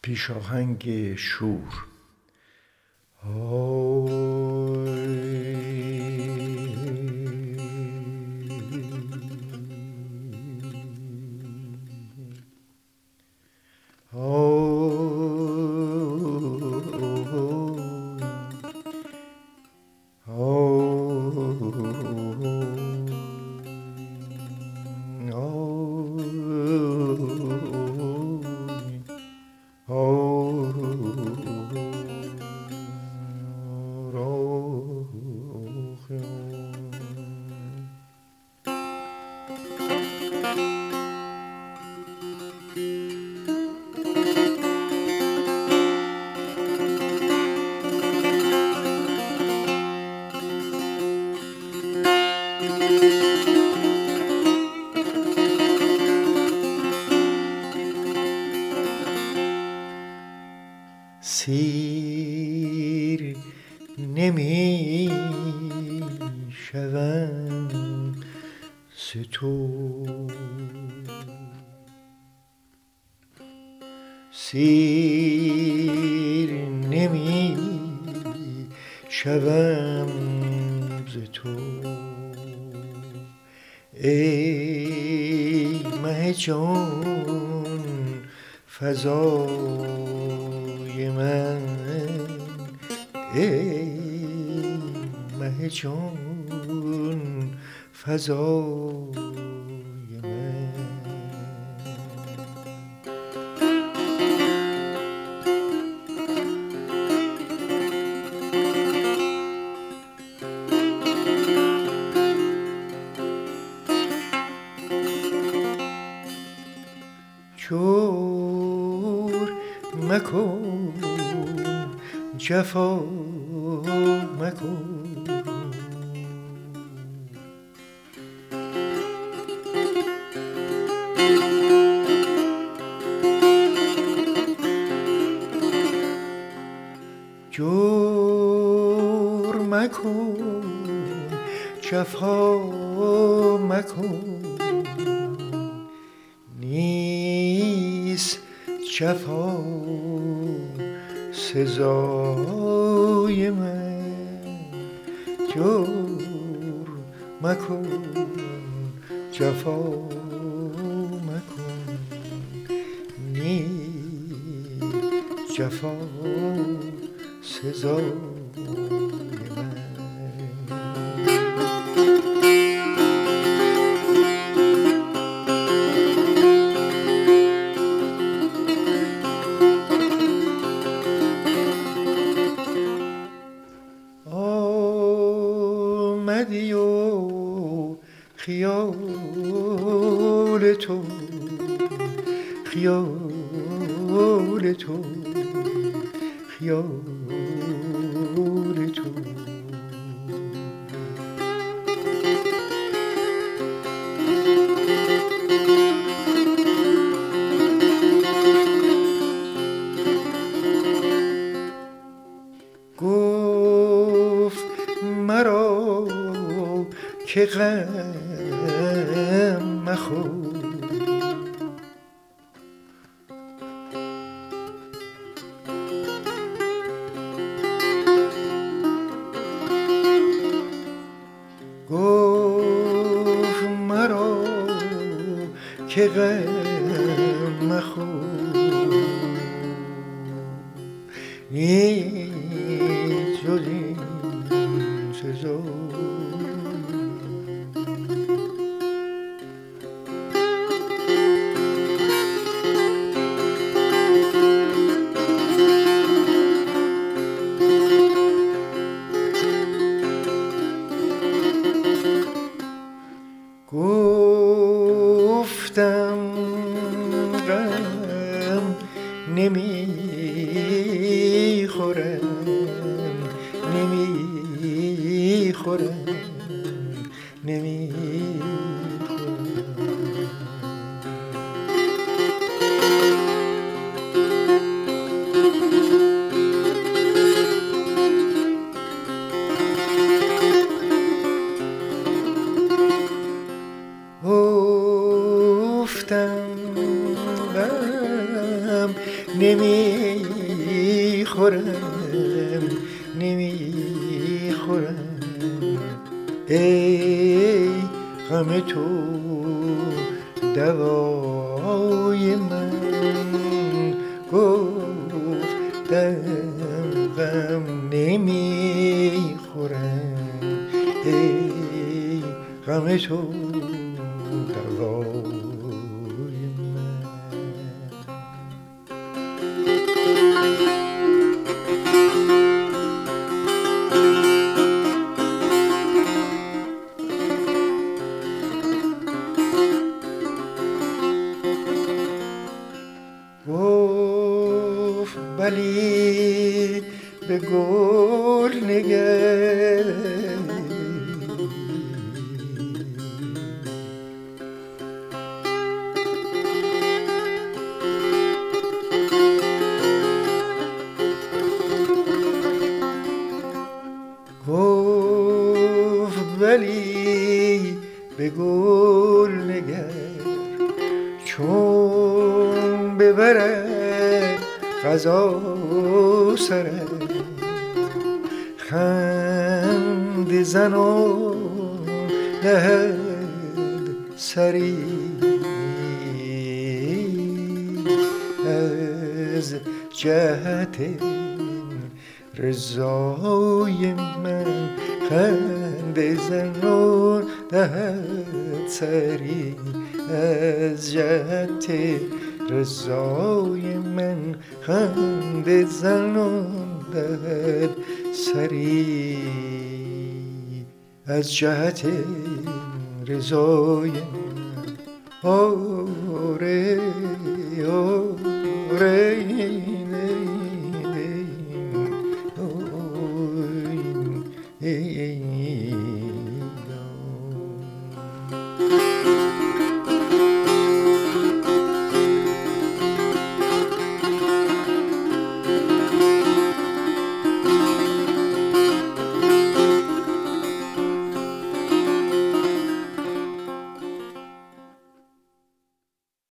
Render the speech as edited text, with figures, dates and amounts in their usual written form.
پیشاهنگ شور. سیر نمی شوم ز تو، سیر نمی شوم ز تو، ای مه جان فضای من، ای مه جان فضای من. جور مکن جفا مکن، جور مکن جفا مکن، نیست جفا سزای من. جور مکن جفا مکن، نیست جفا سزای من. آمدی و خیال تو، خیال تو، خیال تو، گفت مرا که غم مخور، گفت مرا که غم مخور، نیست جز این سزا. گفتم غم نمیخورم، نمیخورم، نمیخورم. گفتم غم نمیخورم نمیخورم ای غم تو دوای من گفتم غم نمیخورم ای غم تو دوای من گفت بلی به گل نگر گفت بلی به گل نگر چون ببرد قضا سرت خند زن و دهد سری از جهت رضای من خند زن و دهد سری از جهت رضای من خند زن و دهد سری از جهت رضای من آره آره ای